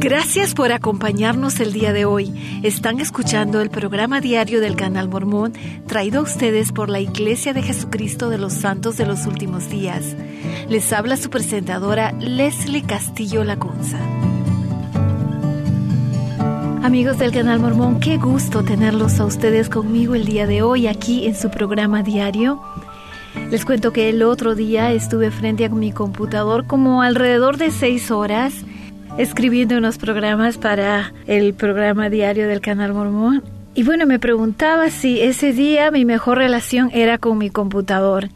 Gracias por acompañarnos el día de hoy. Están escuchando el programa diario del Canal Mormón, traído a ustedes por la Iglesia de Jesucristo de los Santos de los Últimos Días. Les habla su presentadora Leslie Castillo Lacunza. Amigos del Canal Mormón, qué gusto tenerlos a ustedes conmigo el día de hoy aquí en su programa diario. Les cuento que el otro día estuve frente a mi computador como alrededor de 6 horas escribiendo unos programas para el programa diario del Canal Mormón. Y bueno, me preguntaba si ese día mi mejor relación era con mi computador.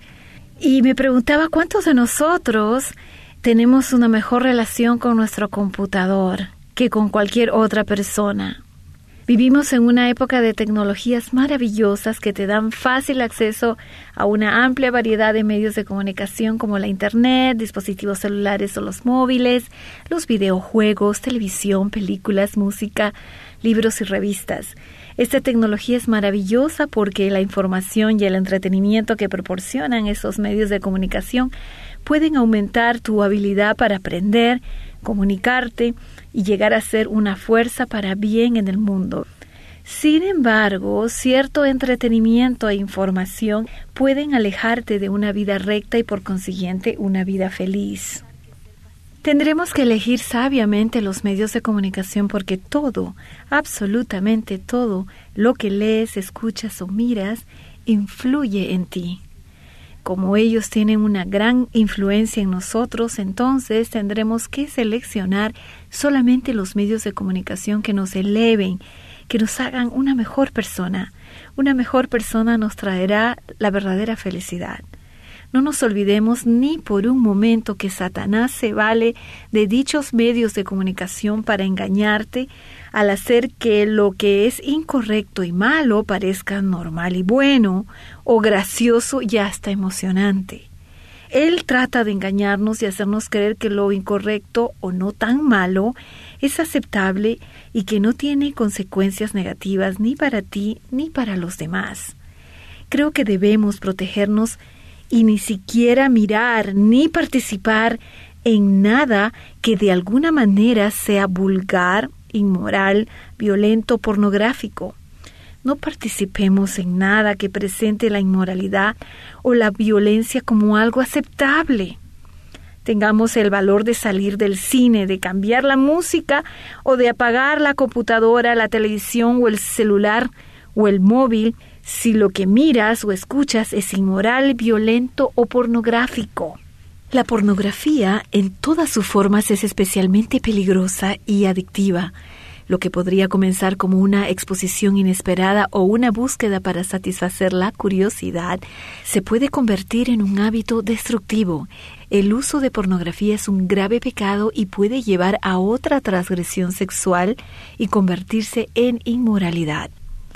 Y me preguntaba cuántos de nosotros tenemos una mejor relación con nuestro computador que con cualquier otra persona. Vivimos en una época de tecnologías maravillosas que te dan fácil acceso a una amplia variedad de medios de comunicación como la Internet, dispositivos celulares o los móviles, los videojuegos, televisión, películas, música, libros y revistas. Esta tecnología es maravillosa porque la información y el entretenimiento que proporcionan esos medios de comunicación pueden aumentar tu habilidad para aprender, comunicarte y llegar a ser una fuerza para bien en el mundo. Sin embargo, cierto entretenimiento e información pueden alejarte de una vida recta y por consiguiente una vida feliz. Tendremos que elegir sabiamente los medios de comunicación porque todo, absolutamente todo, lo que lees, escuchas o miras, influye en ti. Como ellos tienen una gran influencia en nosotros, entonces tendremos que seleccionar solamente los medios de comunicación que nos eleven, que nos hagan una mejor persona. Una mejor persona nos traerá la verdadera felicidad. No nos olvidemos ni por un momento que Satanás se vale de dichos medios de comunicación para engañarte al hacer que lo que es incorrecto y malo parezca normal y bueno, o gracioso y hasta emocionante. Él trata de engañarnos y hacernos creer que lo incorrecto o no tan malo es aceptable y que no tiene consecuencias negativas ni para ti ni para los demás. Creo que debemos protegernos y ni siquiera mirar ni participar en nada que de alguna manera sea vulgar, inmoral, violento, pornográfico. No participemos en nada que presente la inmoralidad o la violencia como algo aceptable. Tengamos el valor de salir del cine, de cambiar la música o de apagar la computadora, la televisión o el celular o el móvil si lo que miras o escuchas es inmoral, violento o pornográfico. La pornografía en todas sus formas es especialmente peligrosa y adictiva. Lo que podría comenzar como una exposición inesperada o una búsqueda para satisfacer la curiosidad se puede convertir en un hábito destructivo. El uso de pornografía es un grave pecado y puede llevar a otra transgresión sexual y convertirse en inmoralidad.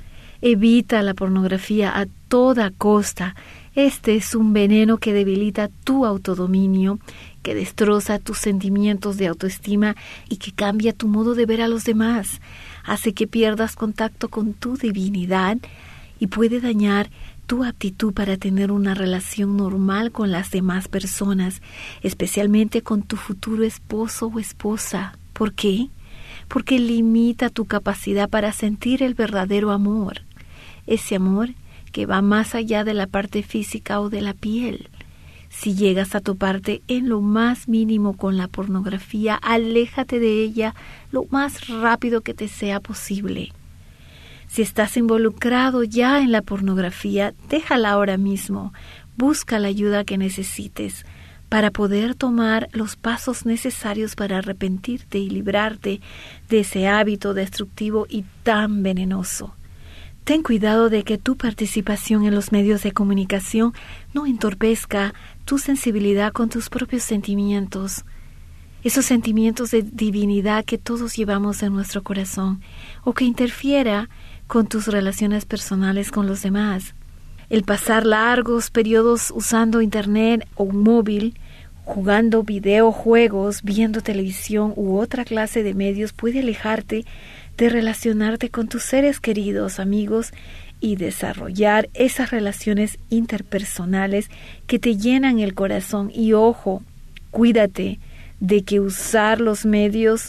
Evita la pornografía a toda costa. Este es un veneno que debilita tu autodominio, que destroza tus sentimientos de autoestima y que cambia tu modo de ver a los demás. Hace que pierdas contacto con tu divinidad y puede dañar tu aptitud para tener una relación normal con las demás personas, especialmente con tu futuro esposo o esposa. ¿Por qué? Porque limita tu capacidad para sentir el verdadero amor. Ese amor que va más allá de la parte física o de la piel. Si llegas a toparte en lo más mínimo con la pornografía, aléjate de ella lo más rápido que te sea posible. Si estás involucrado ya en la pornografía, déjala ahora mismo. Busca la ayuda que necesites para poder tomar los pasos necesarios para arrepentirte y librarte de ese hábito destructivo y tan venenoso. Ten cuidado de que tu participación en los medios de comunicación no entorpezca tu sensibilidad con tus propios sentimientos, esos sentimientos de divinidad que todos llevamos en nuestro corazón, o que interfiera con tus relaciones personales con los demás. El pasar largos periodos usando Internet o un móvil, jugando videojuegos, viendo televisión u otra clase de medios puede alejarte de relacionarte con tus seres queridos, amigos, y desarrollar esas relaciones interpersonales que te llenan el corazón. Y ojo, cuídate de que usar los medios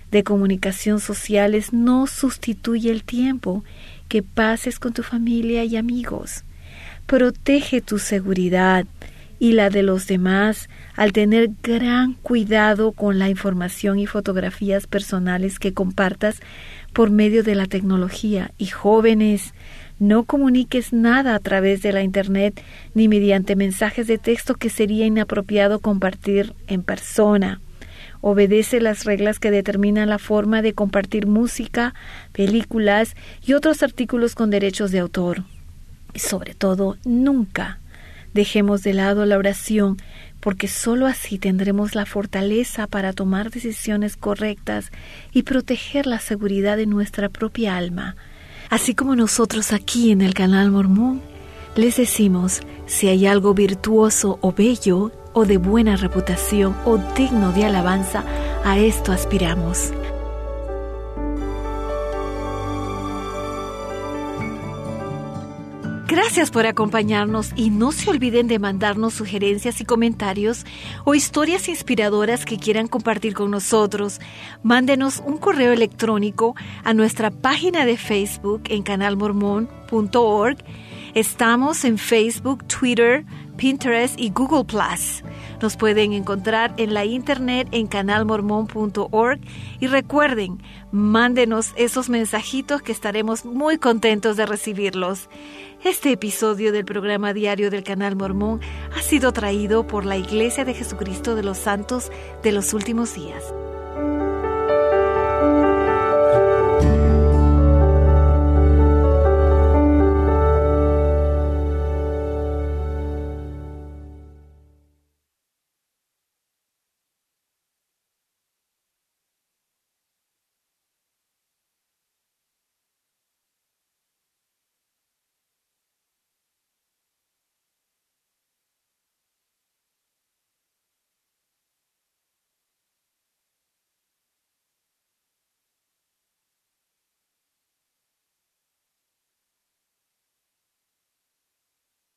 de comunicación sociales no sustituye el tiempo que pases con tu familia y amigos. Protege tu seguridad y la de los demás al tener gran cuidado con la información y fotografías personales que compartas por medio de la tecnología. Y jóvenes, no comuniques nada a través de la Internet ni mediante mensajes de texto que sería inapropiado compartir en persona. Obedece las reglas que determinan la forma de compartir música, películas y otros artículos con derechos de autor. Y sobre todo, nunca dejemos de lado la oración, porque sólo así tendremos la fortaleza para tomar decisiones correctas y proteger la seguridad de nuestra propia alma. Así como nosotros aquí en el Canal Mormón, les decimos, si hay algo virtuoso o bello, o de buena reputación, o digno de alabanza, a esto aspiramos. Gracias por acompañarnos y no se olviden de mandarnos sugerencias y comentarios o historias inspiradoras que quieran compartir con nosotros. Mándenos un correo electrónico a nuestra página de Facebook en canalmormon.org. Estamos en Facebook, Twitter, Pinterest y Google+. Nos pueden encontrar en la internet en canalmormon.org y recuerden, mándenos esos mensajitos que estaremos muy contentos de recibirlos. Este episodio del programa diario del Canal Mormón ha sido traído por la Iglesia de Jesucristo de los Santos de los Últimos Días.